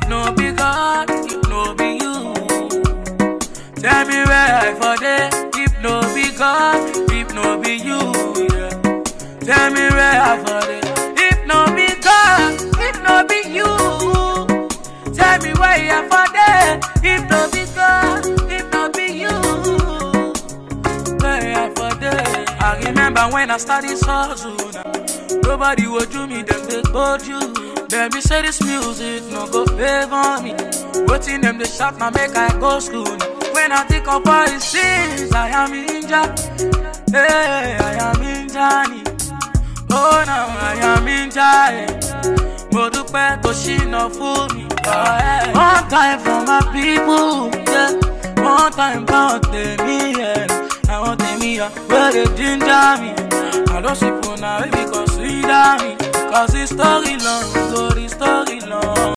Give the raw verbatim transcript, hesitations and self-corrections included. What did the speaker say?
no be God, if no be you. Tell me where I for there, if no be God, if no be you. Yeah. Tell me where I for there, if no be God, if no be you. Tell me where I for there, if no be God, if no be you. Where I for there. I remember when I started hustle. Nobody would do me, them they told you. Them they say this music no go favor me. Waiting them they shot now make I go school. When I think of all these things, I am in ja. Hey, I am in Johnny. Oh now I am in Johnny. Modupe to she no fool me. Oh, hey. One time for my people, yeah. One time for me, yeah. I want me, yeah. Where they ginger me. I don't see for now, baby, consider me. Cause the story long, so the story long.